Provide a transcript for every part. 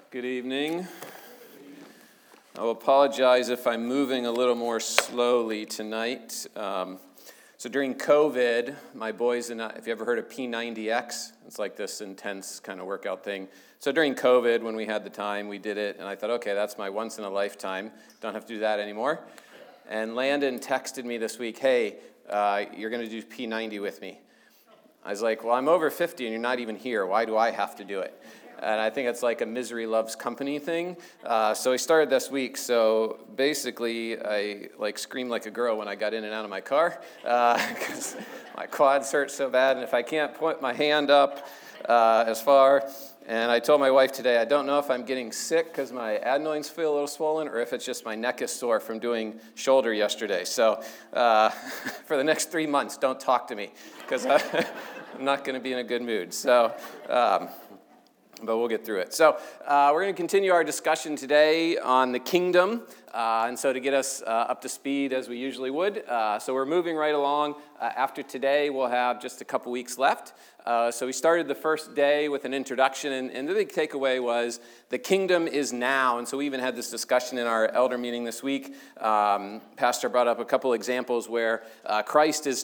Good evening. I will apologize if I'm moving a little more slowly tonight. So during COVID, my boys and I, if you ever heard of P90X, it's like this intense kind of workout thing. So during COVID, when we had the time, we did it, and I thought, okay, that's my once in a lifetime. Don't have to do that anymore. And Landon texted me this week, hey, you're going to do P90 with me. I was like, well, I'm over 50 and you're not even here. Why do I have to do it? And I think it's like a misery loves company thing. So I started this week. So basically, I screamed like a girl when I got in and out of my car because my quads hurt so bad. And if I can't point my hand up as far, and I told my wife today, I don't know if I'm getting sick because my adenoids feel a little swollen or if it's just my neck is sore from doing shoulder yesterday. So for the next 3 months, don't talk to me because I'm not going to be in a good mood. So. But we'll get through it. So we're going to continue our discussion today on the kingdom. And so to get us up to speed as we usually would. So we're moving right along. After today, we'll have just a couple weeks left. So we started the first day with an introduction. And the big takeaway was the kingdom is now. And so we even had this discussion in our elder meeting this week. Pastor brought up a couple examples where Christ is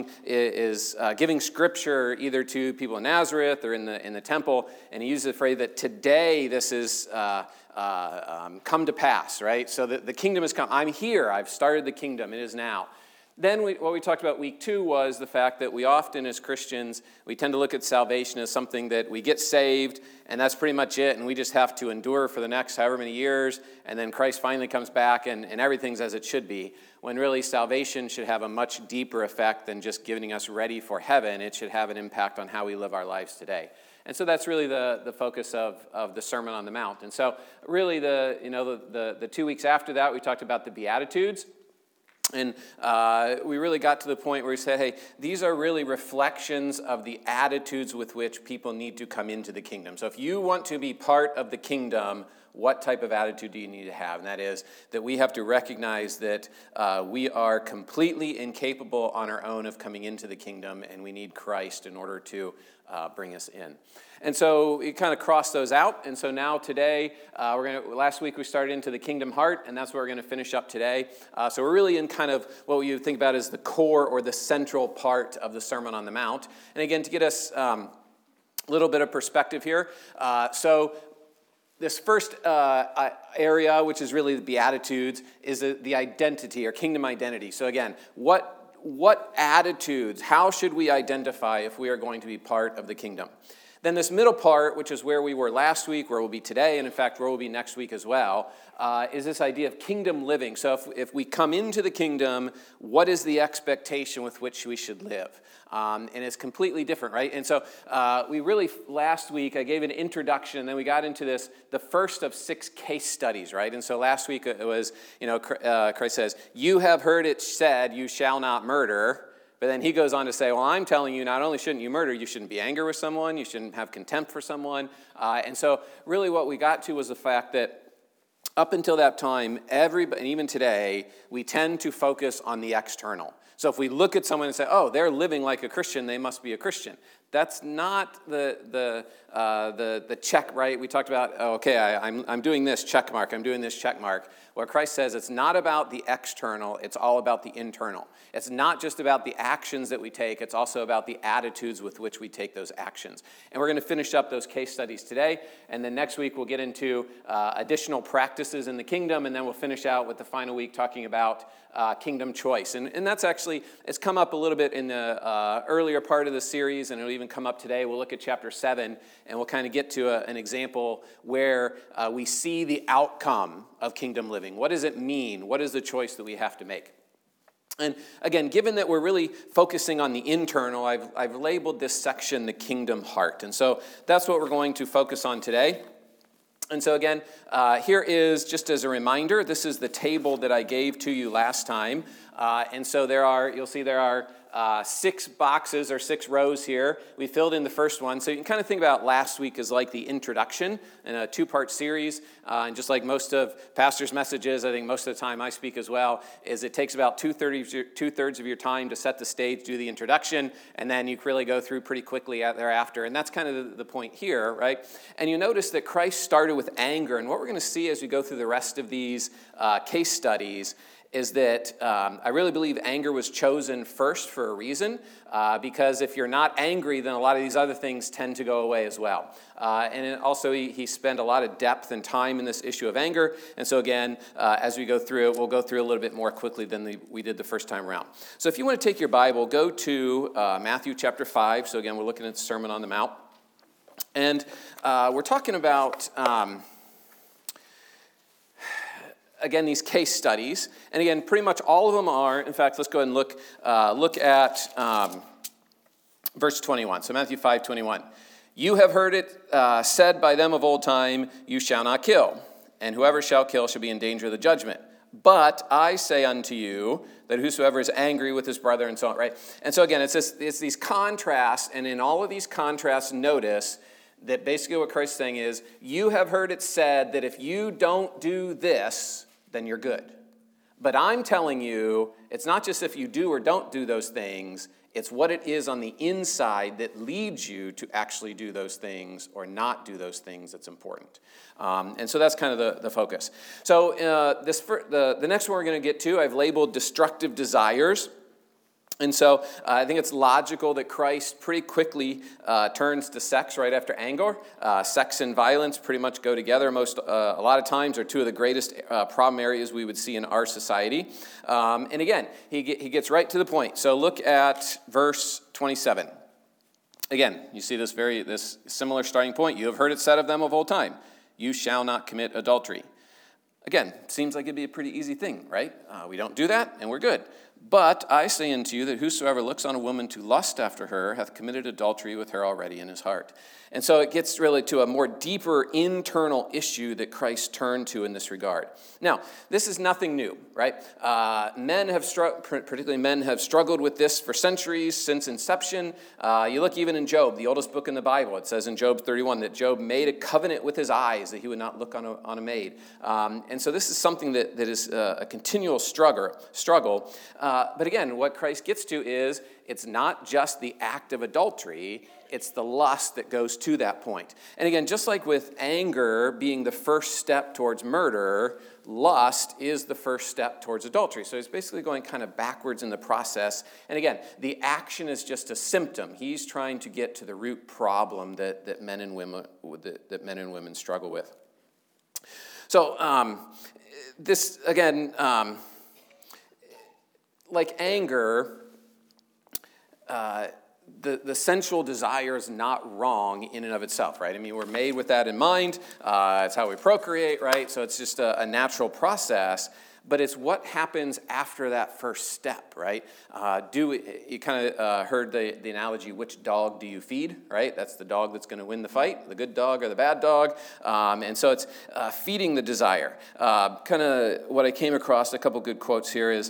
giving scripture either to people in Nazareth or in the temple. And he uses the phrase that today this is come to pass, right? So the kingdom has come. I'm here. I've started the kingdom. It is now. Then what we talked about week 2 was the fact that we often as Christians, we tend to look at salvation as something that we get saved, and that's pretty much it, and we just have to endure for the next however many years, and then Christ finally comes back, and everything's as it should be, when really salvation should have a much deeper effect than just getting us ready for heaven. It should have an impact on how we live our lives today. And so that's really the focus of the Sermon on the Mount. And so really the 2 weeks after that, we talked about the Beatitudes. And we really got to the point where we said, hey, these are really reflections of the attitudes with which people need to come into the kingdom. So if you want to be part of the kingdom, what type of attitude do you need to have? And that is that we have to recognize that we are completely incapable on our own of coming into the kingdom, and we need Christ in order to bring us in. And so we kind of crossed those out. And so now today, last week we started into the kingdom heart, and that's where we're going to finish up today. So we're really in kind of what you think about as the core or the central part of the Sermon on the Mount. And again, to get us a little bit of perspective here. So this first area, which is really the Beatitudes, is the identity or kingdom identity. So again, what attitudes, how should we identify if we are going to be part of the kingdom? Then this middle part, which is where we were last week, where we'll be today, and in fact where we'll be next week as well, is this idea of kingdom living. So if we come into the kingdom, what is the expectation with which we should live? And it's completely different, right? And so we really, last week, I gave an introduction, and then we got into this, the first of 6 case studies, right? And so last week it was, Christ says, you have heard it said, you shall not murder. But then he goes on to say, well, I'm telling you, not only shouldn't you murder, you shouldn't be angry with someone, you shouldn't have contempt for someone. And so really what we got to was the fact that up until that time, everybody, and even today, we tend to focus on the external. So if we look at someone and say, oh, they're living like a Christian, they must be a Christian. That's not the check, right? We talked about, I'm doing this check mark, I'm doing this check mark. What Christ says, it's not about the external, it's all about the internal. It's not just about the actions that we take, it's also about the attitudes with which we take those actions. And we're going to finish up those case studies today, and then next week we'll get into additional practices in the kingdom, and then we'll finish out with the final week talking about kingdom choice. And that's actually, it's come up a little bit in the earlier part of the series, and it'll even come up today. We'll look at chapter 7, and we'll kind of get to an example where we see the outcome of kingdom living. What does it mean? What is the choice that we have to make? And again, given that we're really focusing on the internal, I've labeled this section the kingdom heart. And so that's what we're going to focus on today. And so again, here is, just as a reminder, this is the table that I gave to you last time. And so you'll see there are 6 boxes or 6 rows here. We filled in the first one. So you can kind of think about last week as like the introduction in a 2-part series. And just like most of pastors' messages, I think most of the time I speak as well, is it takes about two-thirds of your time to set the stage, do the introduction, and then you really go through pretty quickly thereafter. And that's kind of the point here, right? And you notice that Christ started with anger. And what we're going to see as we go through the rest of these case studies is that I really believe anger was chosen first for a reason, because if you're not angry, then a lot of these other things tend to go away as well. And also, he spent a lot of depth and time in this issue of anger. And so again, as we go through it, we'll go through a little bit more quickly than we did the first time around. So if you want to take your Bible, go to Matthew chapter 5. So again, we're looking at the Sermon on the Mount. And we're talking about... again, these case studies. And again, pretty much all of them are, in fact, let's go ahead and look at verse 21. So Matthew 5:21. You have heard it said by them of old time, you shall not kill, and whoever shall kill shall be in danger of the judgment. But I say unto you that whosoever is angry with his brother, and so on, right? And so again, it's these contrasts, and in all of these contrasts, notice that basically what Christ's saying is, you have heard it said that if you don't do this, then you're good. But I'm telling you, it's not just if you do or don't do those things, it's what it is on the inside that leads you to actually do those things or not do those things that's important. And so that's kind of the focus. So the next one we're going to get to, I've labeled destructive desires. And so I think it's logical that Christ pretty quickly turns to sex right after anger. Sex and violence pretty much go together. A lot of times are 2 of the greatest problem areas we would see in our society. And again, he gets right to the point. So look at verse 27. Again, you see this similar starting point. You have heard it said of them of old time, you shall not commit adultery. Again, seems like it'd be a pretty easy thing, right? We don't do that, and we're good. But I say unto you that whosoever looks on a woman to lust after her hath committed adultery with her already in his heart. And so it gets really to a more deeper internal issue that Christ turned to in this regard. Now, this is nothing new, right? Particularly men have struggled with this for centuries, since inception. You look even in Job, the oldest book in the Bible. It says in Job 31 that Job made a covenant with his eyes that he would not look on a maid. And so this is something that is a continual struggle. But again, what Christ gets to is it's not just the act of adultery, it's the lust that goes to that point. And again, just like with anger being the first step towards murder, lust is the first step towards adultery. So he's basically going kind of backwards in the process. And again, the action is just a symptom. He's trying to get to the root problem that men and women struggle with. So this, again, like anger, the sensual desire is not wrong in and of itself, right? I mean, we're made with that in mind. It's how we procreate, right? So it's just a natural process. But it's what happens after that first step, right? You kind of heard the analogy, which dog do you feed, right? That's the dog that's going to win the fight, the good dog or the bad dog. And so it's feeding the desire. Kind of what I came across, a couple good quotes here is,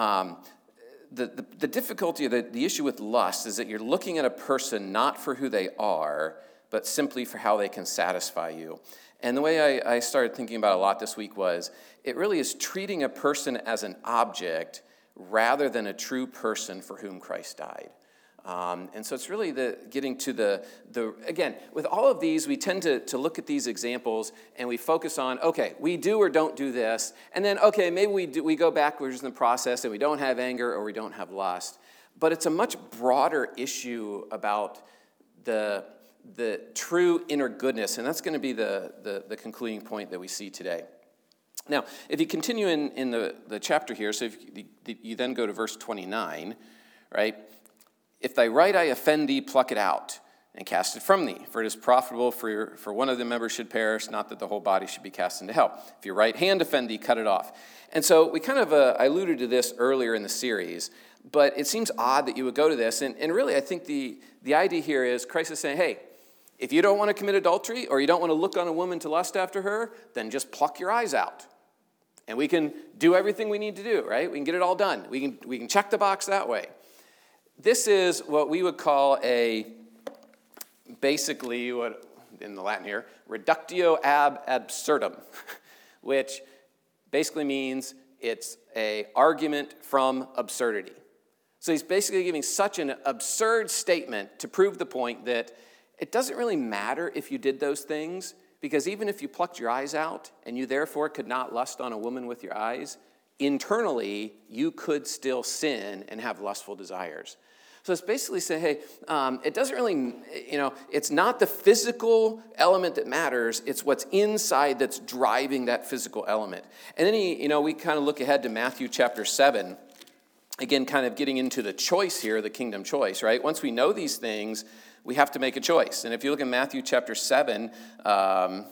the difficulty, the issue with lust is that you're looking at a person not for who they are, but simply for how they can satisfy you. And the way I started thinking about it a lot this week was, it really is treating a person as an object rather than a true person for whom Christ died. And so it's really getting to again, with all of these, we tend to look at these examples and we focus on, okay, we do or don't do this. And then, okay, maybe we go backwards in the process and we don't have anger or we don't have lust. But it's a much broader issue about the true inner goodness. And that's going to be the concluding point that we see today. Now, if you continue in the chapter here, so if you then go to verse 29, right? If thy right eye offend thee, pluck it out, and cast it from thee. For it is profitable for one of the members should perish, not that the whole body should be cast into hell. If your right hand offend thee, cut it off. And so we kind of I alluded to this earlier in the series, but it seems odd that you would go to this. And really, I think the idea here is Christ is saying, hey, if you don't want to commit adultery or you don't want to look on a woman to lust after her, then just pluck your eyes out. And we can do everything we need to do, right? We can get it all done. We can check the box that way. This is what we would call basically what in the Latin here, reductio ab absurdum, which basically means it's an argument from absurdity. So he's basically giving such an absurd statement to prove the point that it doesn't really matter if you did those things, because even if you plucked your eyes out and you therefore could not lust on a woman with your eyes, internally you could still sin and have lustful desires. So it's basically saying, hey, it doesn't really, it's not the physical element that matters, it's what's inside that's driving that physical element. And then we kind of look ahead to Matthew chapter 7, again, kind of getting into the choice here, the kingdom choice, right? Once we know these things, we have to make a choice. And if you look at Matthew chapter 7, Mark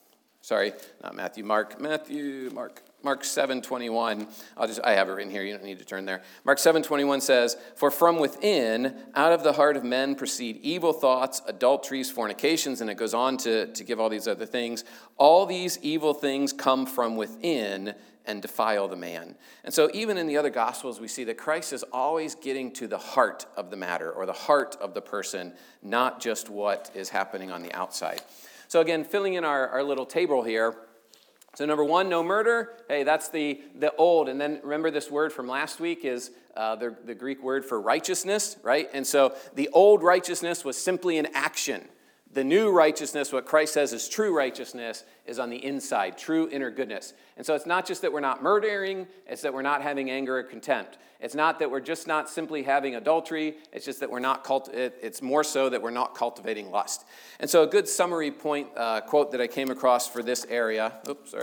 7:21. I have it written here. You don't need to turn there. Mark 7:21 says, "For from within, out of the heart of men proceed evil thoughts, adulteries, fornications," and it goes on to give all these other things. "All these evil things come from within and defile the man." And so even in the other Gospels, we see that Christ is always getting to the heart of the matter or the heart of the person, not just what is happening on the outside. So again, filling in our little table here. So number one, no murder. Hey, that's the old. And then remember this word from last week is the Greek word for righteousness, right? And so the old righteousness was simply an action. The new righteousness, what Christ says is true righteousness, is on the inside, true inner goodness. And so it's not just that we're not murdering, it's that we're not having anger or contempt. It's not that we're just not simply having adultery, it's just that we're not it's more so that we're not cultivating lust. And so a good summary quote that I came across for this area,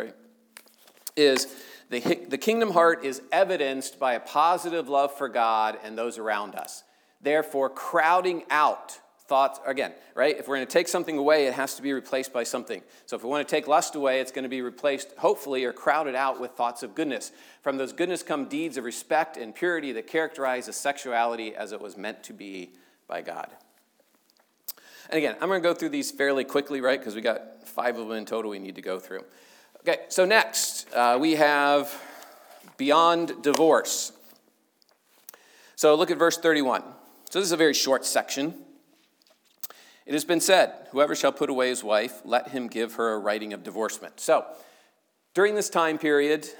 is the kingdom heart is evidenced by a positive love for God and those around us. Therefore, crowding out thoughts, again, right? If we're going to take something away, it has to be replaced by something. So if we want to take lust away, it's going to be replaced, hopefully, or crowded out with thoughts of goodness. From those goodness come deeds of respect and purity that characterize a sexuality as it was meant to be by God. And again, I'm going to go through these fairly quickly, right? Because we got 5 of them in total we need to go through. Okay, so next, we have beyond divorce. So look at verse 31. So this is a very short section. "It has been said, whoever shall put away his wife, let him give her a writing of divorcement." So, during this time period,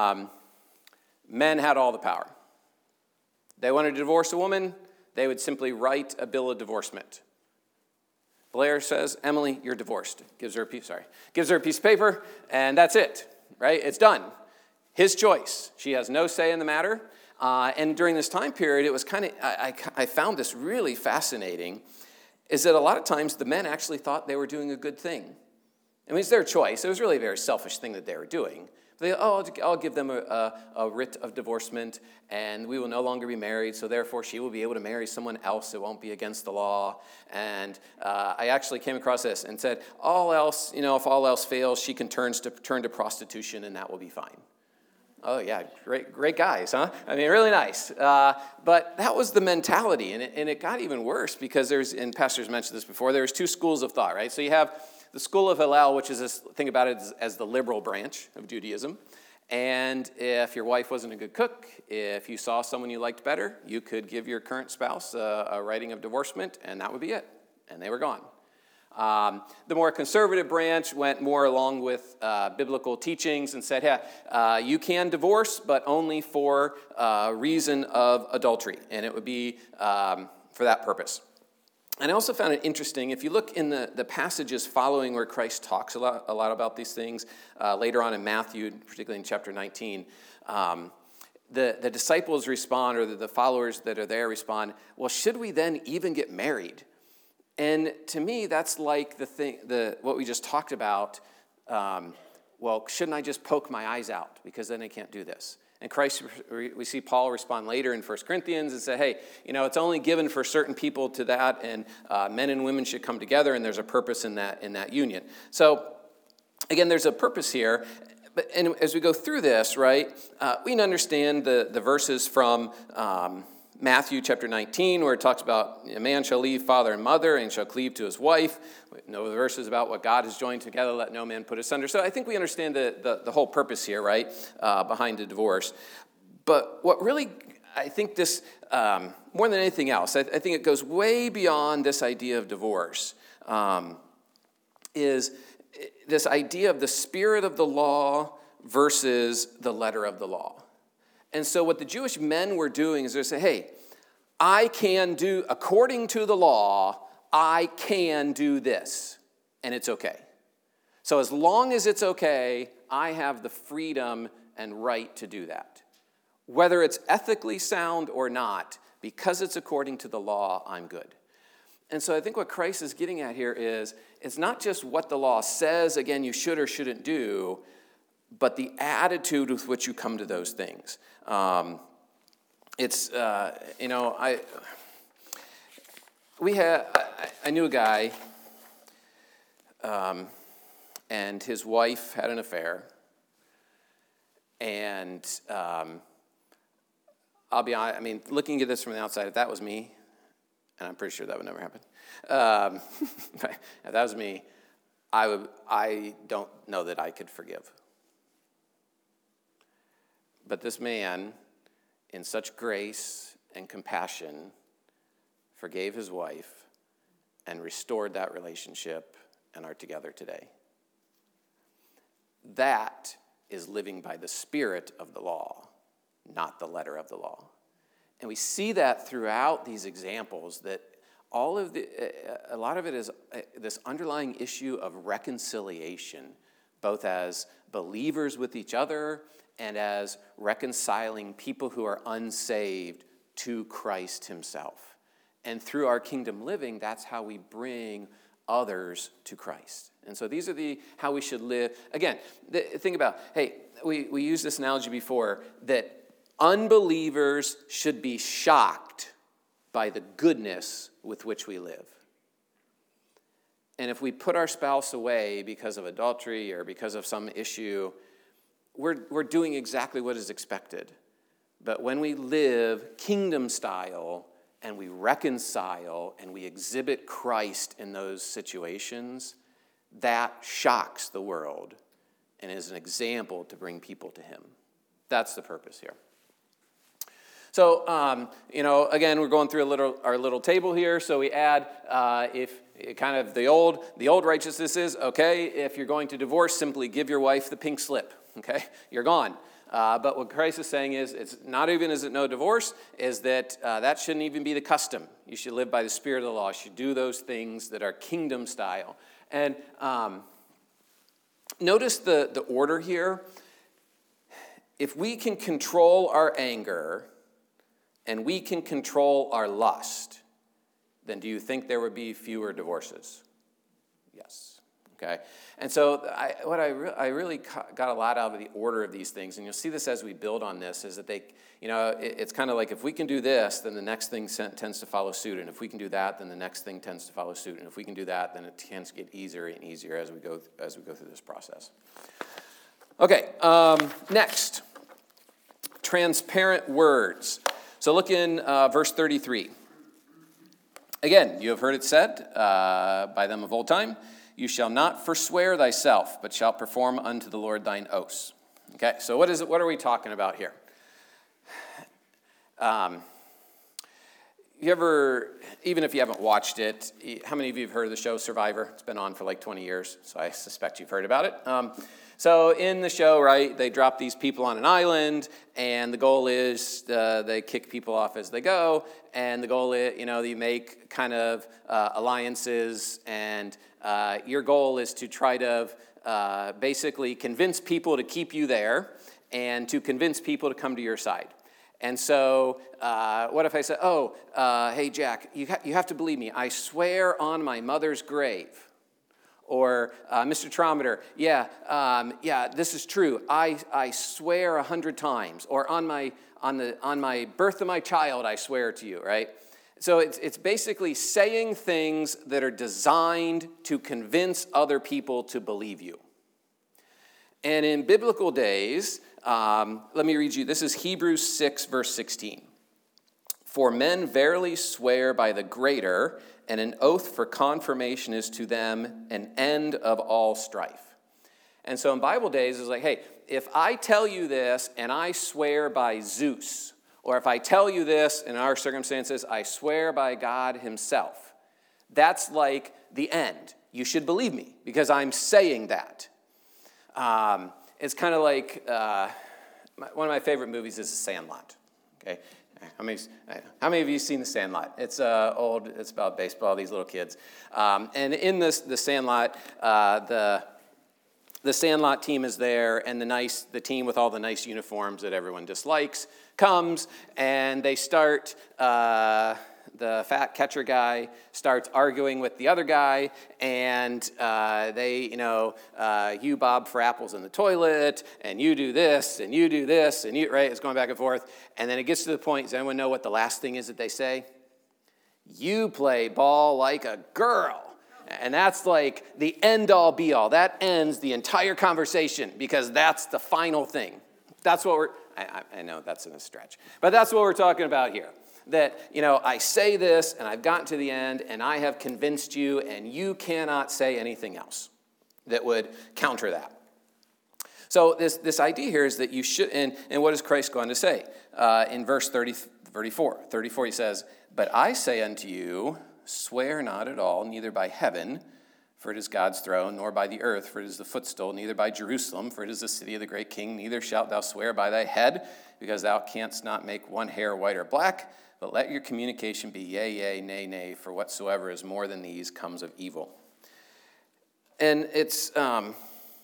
men had all the power. They wanted to divorce a woman, they would simply write a bill of divorcement. Blair says, "Emily, you're divorced." Gives her a piece of paper, and that's it, right? It's done. His choice. She has no say in the matter. And during this time period, it was I found this really fascinating, is that a lot of times the men actually thought they were doing a good thing. I mean, it's their choice. It was really a very selfish thing that they were doing. I'll give them a writ of divorcement, and we will no longer be married, so therefore she will be able to marry someone else. It won't be against the law. And I actually came across this and said, if all else fails, she can turn to prostitution, and that will be fine. Oh, yeah, great guys, huh? I mean, really nice. But that was the mentality, and it got even worse because and pastors mentioned this before, there's 2 schools of thought, right? So you have the school of Hillel, which is think about it as the liberal branch of Judaism. And if your wife wasn't a good cook, if you saw someone you liked better, you could give your current spouse a writing of divorcement, and that would be it. And they were gone. The more conservative branch went more along with biblical teachings and said, you can divorce, but only for reason of adultery, and it would be for that purpose. And I also found it interesting, if you look in the passages following where Christ talks a lot about these things, later on in Matthew, particularly in chapter 19, the disciples respond, or the followers that are there respond, well, should we then even get married? And to me, that's like what we just talked about. Well, shouldn't I just poke my eyes out? Because then I can't do this. And Christ, we see Paul respond later in 1 Corinthians and say, hey, it's only given for certain people to that, and men and women should come together, and there's a purpose in that union. So, again, there's a purpose here. And as we go through this, right, we can understand the verses from Matthew chapter 19, where it talks about a man shall leave father and mother and shall cleave to his wife. We know the verses about what God has joined together, let no man put asunder. So I think we understand the whole purpose here, right, behind a divorce. But what really, I think this, more than anything else, I think it goes way beyond this idea of divorce, is this idea of the spirit of the law versus the letter of the law. And so what the Jewish men were doing is they're saying, hey, I can do, according to the law, I can do this, and it's okay. So as long as it's okay, I have the freedom and right to do that. Whether it's ethically sound or not, because it's according to the law, I'm good. And so I think what Christ is getting at here is, it's not just what the law says, again, you should or shouldn't do, but the attitude with which you come to those things. I knew a guy, and his wife had an affair, and I'll be honest, I mean, looking at this from the outside, if that was me, and I'm pretty sure that would never happen, if that was me, I don't know that I could forgive. But this man, in such grace and compassion, forgave his wife and restored that relationship and are together today. That is living by the spirit of the law, not the letter of the law. And we see that throughout these examples, that a lot of it is this underlying issue of reconciliation, both as believers with each other and as reconciling people who are unsaved to Christ himself. And through our kingdom living, that's how we bring others to Christ. And so these are how we should live. Again, think about, hey, we used this analogy before, that unbelievers should be shocked by the goodness with which we live. And if we put our spouse away because of adultery or because of some issue, we're doing exactly what is expected. But when we live kingdom style and we reconcile and we exhibit Christ in those situations, that shocks the world and is an example to bring people to him. That's the purpose here. So, again, we're going through our little table here. So we add, if kind of the old righteousness is, okay, if you're going to divorce, simply give your wife the pink slip, okay? You're gone. But what Christ is saying is, it's not even is it no divorce, is that that shouldn't even be the custom. You should live by the spirit of the law. You should do those things that are kingdom style. And notice the order here. If we can control our anger and we can control our lust, then do you think there would be fewer divorces? Yes. Okay. And so I really got a lot out of the order of these things, and you'll see this as we build on this, is that it's kind of like if we can do this, then the next thing tends to follow suit, and if we can do that, then the next thing tends to follow suit, and if we can do that, then it tends to get easier and easier as we go through this process. Okay. Next, transparent words. So look in verse 33. Again, you have heard it said by them of old time, you shall not forswear thyself, but shalt perform unto the Lord thine oaths. Okay, so what are we talking about here? You ever, even if you haven't watched it, how many of you have heard of the show Survivor? It's been on for like 20 years, so I suspect you've heard about it. So in the show, right, they drop these people on an island, and the goal is they kick people off as they go, and the goal is, you make kind of alliances, and your goal is to try to basically convince people to keep you there and to convince people to come to your side. And so what if I say, hey, Jack, you have to believe me. I swear on my mother's grave. Or, Mr. Trometer, this is true. I swear 100 times. Or on my birth of my child, I swear to you, right? So it's basically saying things that are designed to convince other people to believe you. And in biblical days, let me read you. This is Hebrews 6, verse 16. For men verily swear by the greater, and an oath for confirmation is to them an end of all strife. And so in Bible days, it's like, hey, if I tell you this and I swear by Zeus, or if I tell you this in our circumstances, I swear by God himself, that's like the end. You should believe me because I'm saying that. It's kind of like one of my favorite movies is The Sandlot. Okay, how many of you have seen The Sandlot? It's old. It's about baseball. These little kids, and in the Sandlot, the Sandlot team is there, and the team with all the nice uniforms that everyone dislikes comes, and they start. The fat catcher guy starts arguing with the other guy, and you bob for apples in the toilet, and you do this, and you do this, and right? It's going back and forth. And then it gets to the point, does anyone know what the last thing is that they say? You play ball like a girl. And that's like the end-all, be-all. That ends the entire conversation because that's the final thing. That's what I know that's in a stretch, but that's what we're talking about here. That, I say this, and I've gotten to the end, and I have convinced you, and you cannot say anything else that would counter that. So this idea here is that you should, and what does Christ go on to say? In verse 34, he says, "But I say unto you, swear not at all, neither by heaven, for it is God's throne, nor by the earth, for it is the footstool, neither by Jerusalem, for it is the city of the great king, neither shalt thou swear by thy head, because thou canst not make one hair white or black. But let your communication be yea, yea, nay, nay, for whatsoever is more than these comes of evil." And it's, so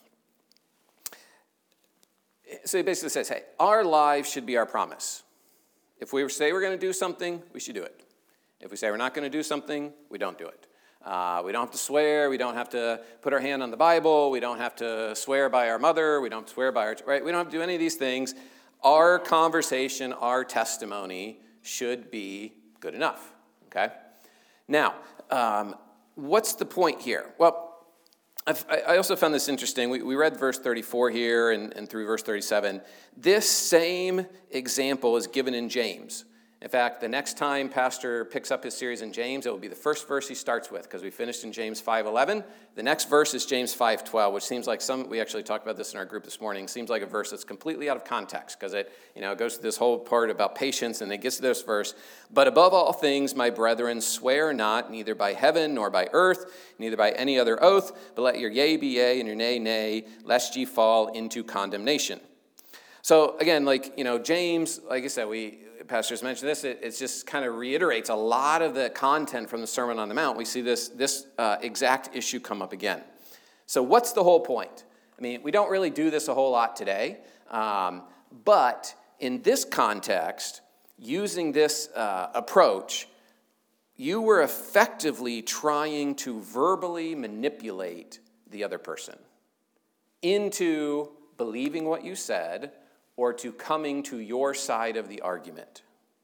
he basically says, hey, our lives should be our promise. If we say we're going to do something, we should do it. If we say we're not going to do something, we don't do it. We don't have to swear. We don't have to put our hand on the Bible. We don't have to swear by our mother. We don't swear by our, right? We don't have to do any of these things. Our conversation, our testimony should be good enough, okay? Now, what's the point here? Well, I also found this interesting. We read verse 34 here and through verse 37. This same example is given in James. In fact, the next time Pastor picks up his series in James, it will be the first verse he starts with, because we finished in James 5:11. The next verse is James 5:12, which seems like we actually talked about this in our group this morning, seems like a verse that's completely out of context, because it goes to this whole part about patience, and it gets to this verse. "But above all things, my brethren, swear not, neither by heaven, nor by earth, neither by any other oath, but let your yea be yea, and your nay, nay, lest ye fall into condemnation." So again, James, like I said, pastors mentioned this, it just kind of reiterates a lot of the content from the Sermon on the Mount. We see this exact issue come up again. So what's the whole point? I mean, we don't really do this a whole lot today, but in this context, using this approach, you were effectively trying to verbally manipulate the other person into believing what you said or to coming to your side of the argument.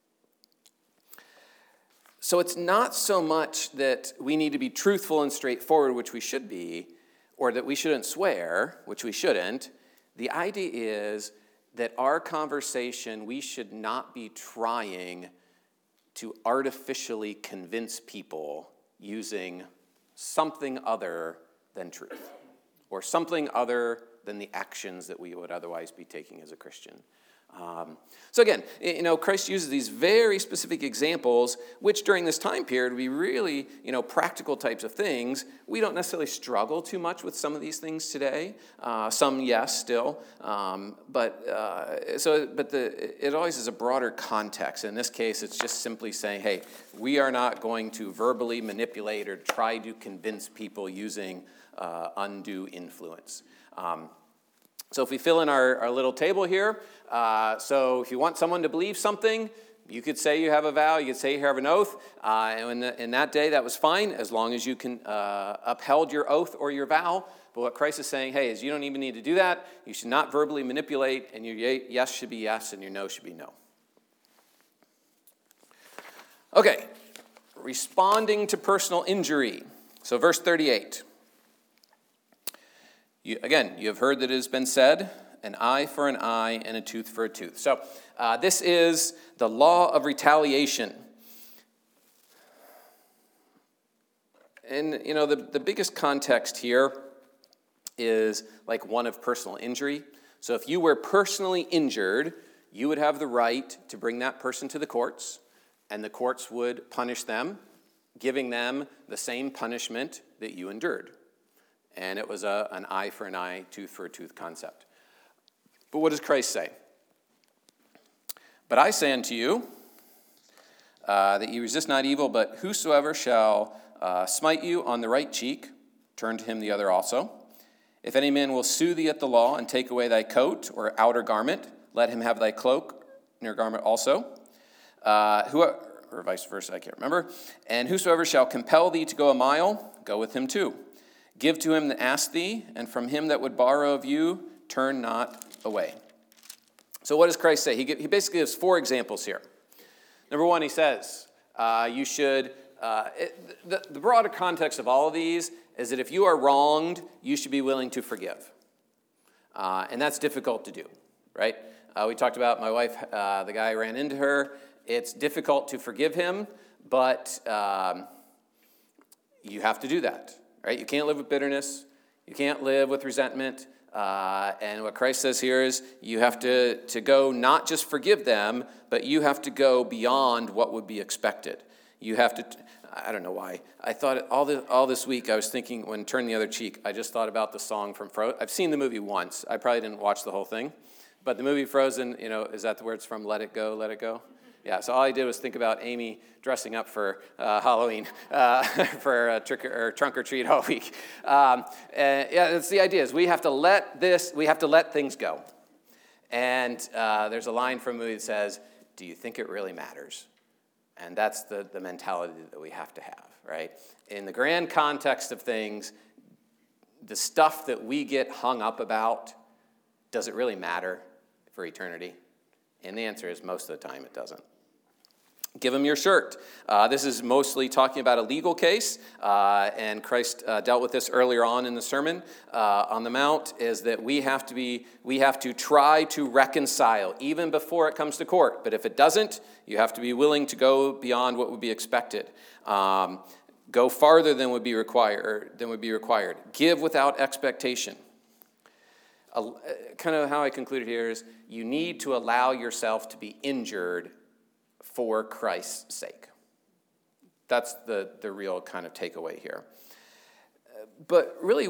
So it's not so much that we need to be truthful and straightforward, which we should be, or that we shouldn't swear, which we shouldn't. The idea is that our conversation, we should not be trying to artificially convince people using something other than truth, or something other than the actions that we would otherwise be taking as a Christian. So again, Christ uses these very specific examples, which during this time period would be really, practical types of things. We don't necessarily struggle too much with some of these things today. Some, yes, still. But it always is a broader context. In this case, it's just simply saying, hey, we are not going to verbally manipulate or try to convince people using undue influence. So if we fill in our little table here, so if you want someone to believe something, you could say you have a vow, you could say you have an oath, and in that day that was fine, as long as you can upheld your oath or your vow. But what Christ is saying, hey, is you don't even need to do that. You should not verbally manipulate, and your yes should be yes, and your no should be no. Okay, responding to personal injury. So verse 38. You have heard that it has been said, an eye for an eye and a tooth for a tooth. So this is the law of retaliation. And, the biggest context here is like one of personal injury. So if you were personally injured, you would have the right to bring that person to the courts, and the courts would punish them, giving them the same punishment that you endured. And it was an eye for an eye, tooth for a tooth concept. But what does Christ say? But I say unto you that ye resist not evil, but whosoever shall smite you on the right cheek, turn to him the other also. If any man will sue thee at the law and take away thy coat or outer garment, let him have thy cloak, inner garment also. Or vice versa, I can't remember. And whosoever shall compel thee to go a mile, go with him too. Give to him that asks thee, and from him that would borrow of you, turn not away. So what does Christ say? He basically gives 4 examples here. Number 1, he says, you should, the broader context of all of these is that if you are wronged, you should be willing to forgive. And that's difficult to do, right? We talked about my wife, the guy ran into her. It's difficult to forgive him, but you have to do that, right? You can't live with bitterness. You can't live with resentment. And what Christ says here is you have to go not just forgive them, but you have to go beyond what would be expected. You have to, I don't know why. I thought all this week I was thinking when Turn the Other Cheek, I just thought about the song from Frozen. I've seen the movie once. I probably didn't watch the whole thing. But the movie Frozen, is that where it's from? Let It Go, Let It Go? Yeah, so all I did was think about Amy dressing up for Halloween, for trunk or treat all week. That's the idea, is we have to let things go. And there's a line from a movie that says, do you think it really matters? And that's the mentality that we have to have, right? In the grand context of things, the stuff that we get hung up about, does it really matter for eternity? And the answer is most of the time it doesn't. Give them your shirt. This is mostly talking about a legal case, and Christ dealt with this earlier on in the Sermon on the Mount, is that we have to try to reconcile even before it comes to court. But if it doesn't, you have to be willing to go beyond what would be expected. Go farther than would be required. Give without expectation. Kind of how I concluded here is you need to allow yourself to be injured for Christ's sake. That's the real kind of takeaway here. But really,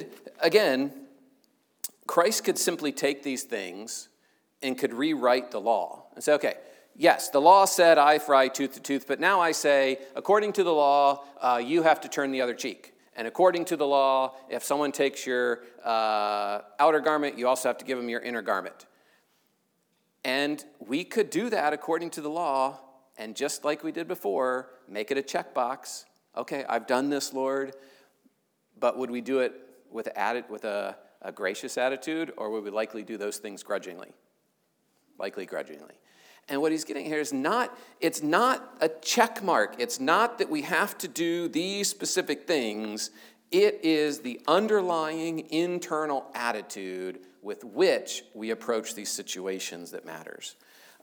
Christ could simply take these things and could rewrite the law and say, okay, yes, the law said eye for eye, tooth to tooth, but now I say, according to the law, you have to turn the other cheek. And according to the law, if someone takes your outer garment, you also have to give them your inner garment. And we could do that according to the law, and just like we did before, make it a checkbox. Okay, I've done this, Lord. But would we do it with a gracious attitude, or would we likely do those things grudgingly? Likely grudgingly. And what he's getting here is it's not a check mark. It's not that we have to do these specific things. It is the underlying internal attitude with which we approach these situations that matters.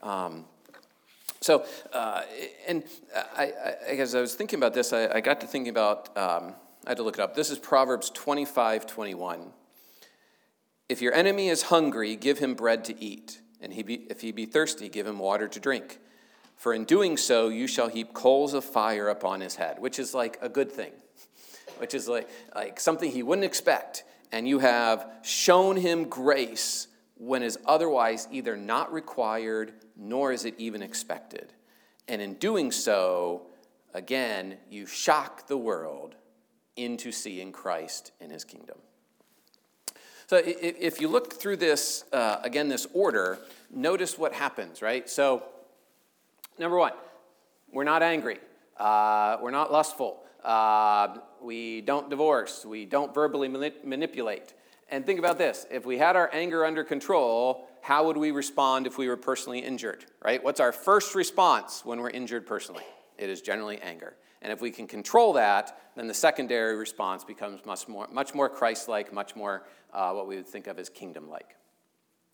As I was thinking about this, I got to thinking about, I had to look it up. This is Proverbs 25:21. If your enemy is hungry, give him bread to eat. And if he be thirsty, give him water to drink. For in doing so, you shall heap coals of fire upon his head, which is like a good thing, which is like something he wouldn't expect. And you have shown him grace when is otherwise either not required, nor is it even expected. And in doing so, again, you shock the world into seeing Christ in his kingdom. So if you look through this, again, this order, notice what happens, right? So, number 1, we're not angry. We're not lustful. We don't divorce. We don't verbally manipulate. And think about this. If we had our anger under control, how would we respond if we were personally injured, right? What's our first response when we're injured personally? It is generally anger. And if we can control that, then the secondary response becomes much more Christ-like, much more what we would think of as kingdom-like.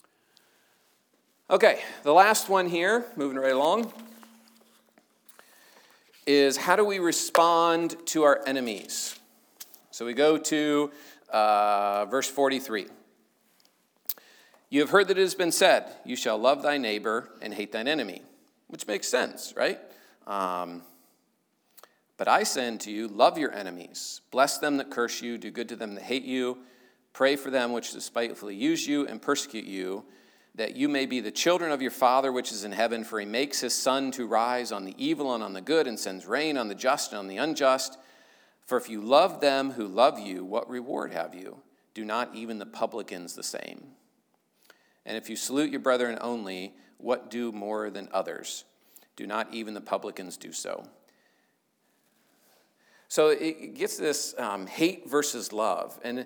Okay, the last one here, moving right along, is how do we respond to our enemies? So we go to verse 43. You have heard that it has been said, you shall love thy neighbor and hate thine enemy, which makes sense, right? But I say unto you, love your enemies, bless them that curse you, do good to them that hate you, pray for them which despitefully use you and persecute you, that you may be the children of your Father which is in heaven, for he makes his sun to rise on the evil and on the good, and sends rain on the just and on the unjust. For if you love them who love you, what reward have you? Do not even the publicans the same? And if you salute your brethren only, what do more than others? Do not even the publicans do so? So it gets this hate versus love. And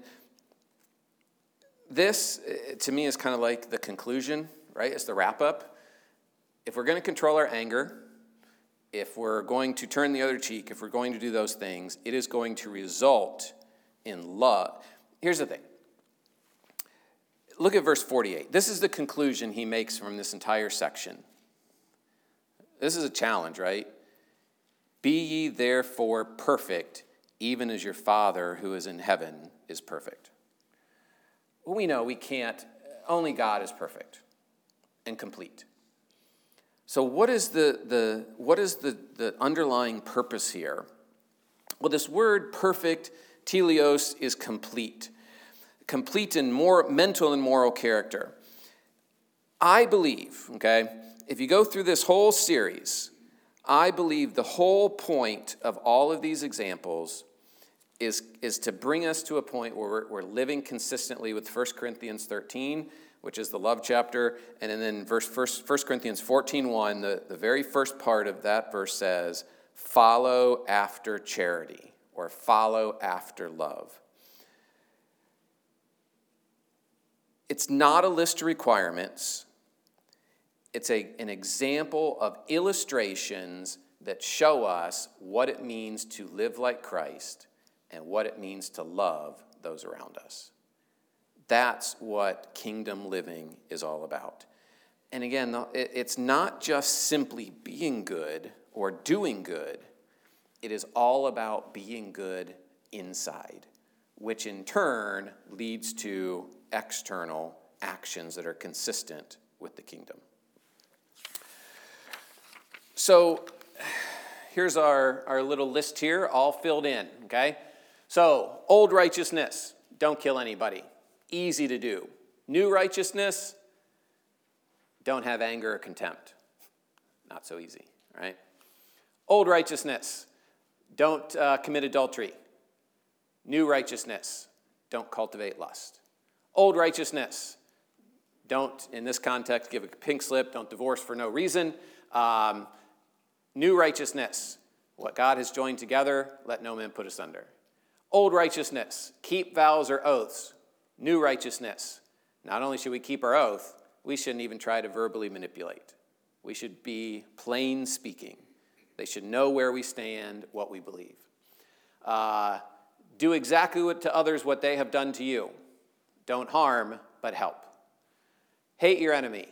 this, to me, is kind of like the conclusion, right? It's the wrap-up. If we're going to control our anger, if we're going to turn the other cheek, if we're going to do those things, it is going to result in love. Here's the thing. Look at verse 48. This is the conclusion he makes from this entire section. This is a challenge, right? Be ye therefore perfect, even as your Father who is in heaven is perfect. Well, we know we can't. Only God is perfect and complete. So what is the underlying purpose here? Well, this word perfect, teleos, is complete. Complete in more mental and moral character. I believe, okay, if you go through this whole series, I believe the whole point of all of these examples is to bring us to a point where we're living consistently with 1 Corinthians 13, which is the love chapter, and then 1 Corinthians 14:1, the very first part of that verse says, follow after charity, or follow after love. It's not a list of requirements. It's an example of illustrations that show us what it means to live like Christ and what it means to love those around us. That's what kingdom living is all about. And again, it's not just simply being good or doing good. It is all about being good inside, which in turn leads to external actions that are consistent with the kingdom. So here's our little list here, all filled in, okay? So, old righteousness, don't kill anybody. Easy to do. New righteousness, don't have anger or contempt. Not so easy, right? Old righteousness, don't commit adultery. New righteousness, don't cultivate lust. Old righteousness, don't, in this context, give a pink slip, don't divorce for no reason. New righteousness, what God has joined together, let no man put asunder. Old righteousness, keep vows or oaths. New righteousness, not only should we keep our oath, we shouldn't even try to verbally manipulate. We should be plain speaking. They should know where we stand, what we believe. Do exactly to others what they have done to you. Don't harm, but help. Hate your enemy.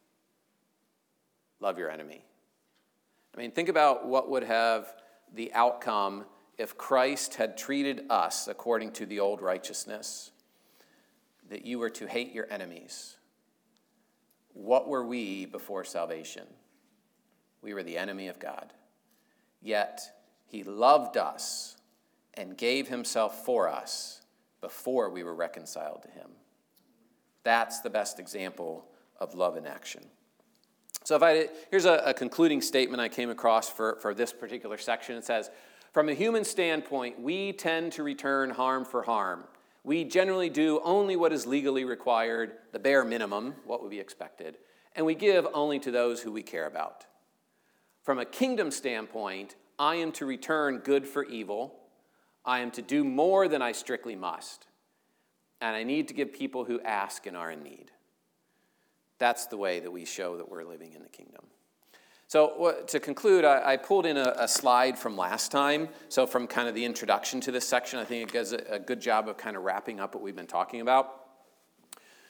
Love your enemy. I mean, think about what would have the outcome if Christ had treated us according to the old righteousness, that you were to hate your enemies. What were we before salvation? We were the enemy of God. Yet he loved us and gave himself for us before we were reconciled to him. That's the best example of love in action. So here's a concluding statement I came across for this particular section. It says, from a human standpoint, we tend to return harm for harm. We generally do only what is legally required, the bare minimum, what would be expected, and we give only to those who we care about. From a kingdom standpoint, I am to return good for evil. I am to do more than I strictly must. And I need to give people who ask and are in need. That's the way that we show that we're living in the kingdom. So to conclude, I pulled in a slide from last time. So from kind of the introduction to this section, I think it does a good job of kind of wrapping up what we've been talking about.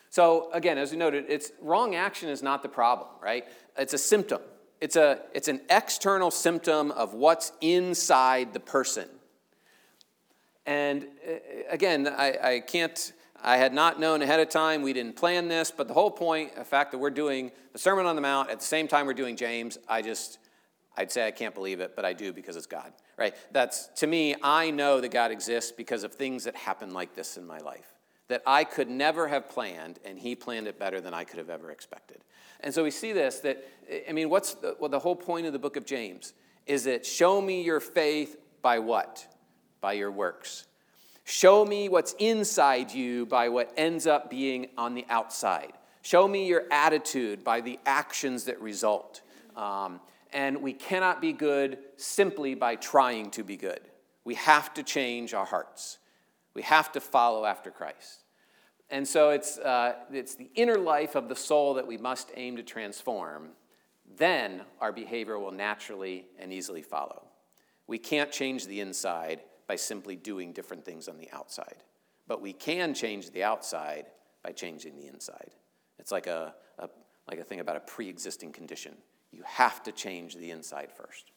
So again, as we noted, wrong action is not the problem, right? It's a symptom. It's an external symptom of what's inside the person. And again, I had not known ahead of time. We didn't plan this, but the whole point, the fact that we're doing the Sermon on the Mount at the same time we're doing James, I'd say I can't believe it, but I do because it's God, right? To me, I know that God exists because of things that happen like this in my life that I could never have planned, and he planned it better than I could have ever expected. And so we see this, what's the whole point of the book of James? Is that show me your faith by what? By your works. Show me what's inside you by what ends up being on the outside. Show me your attitude by the actions that result. And we cannot be good simply by trying to be good. We have to change our hearts. We have to follow after Christ. And so it's the inner life of the soul that we must aim to transform. Then our behavior will naturally and easily follow. We can't change the inside by simply doing different things on the outside. But we can change the outside by changing the inside. It's like a thing about a pre-existing condition. You have to change the inside first.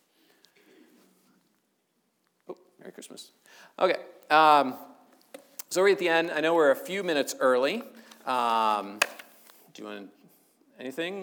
Oh, Merry Christmas. Okay. So we're at the end. I know we're a few minutes early. Do you want anything?